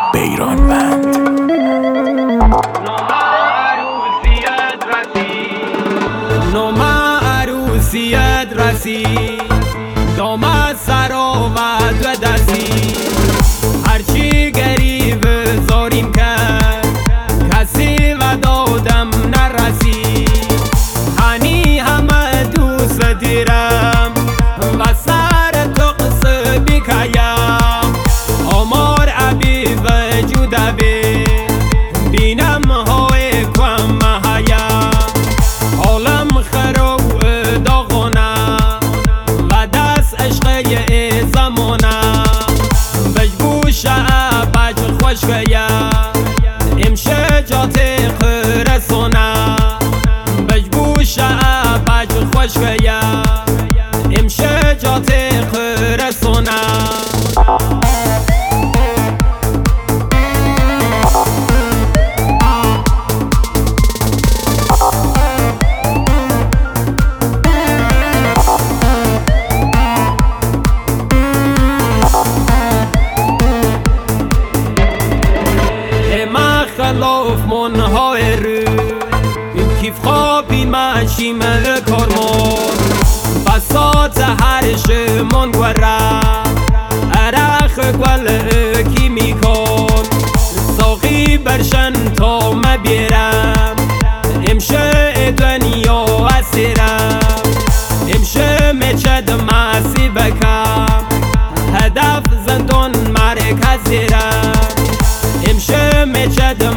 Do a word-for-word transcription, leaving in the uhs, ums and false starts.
بیرانوند. نام عروسیت رسید، داماد سر آمد و دستی، هرچی گریب زاریم کرد کسی و دادم نرسید. هنی همه دوست دیرم و سر تو قصه بکیم، آمار عبی وجود بی بینم های کم هیم. عالم خرو داغونه و دست عشقه زمانه، بجبوش بج خوشگیه امشه جات خرسونه، بجبوش بج خوشگیه امشه جات خرسونه. خلاف منهای رو کیف خوابی مشیم کارمان، بسات هرش من گوره عرق گل کی میکن. ساقی برشن تا مبیرم امشه دنیا اسیرم، امشه مچد مسی بکم هدف زندان مرکز زیرم، امشه مچد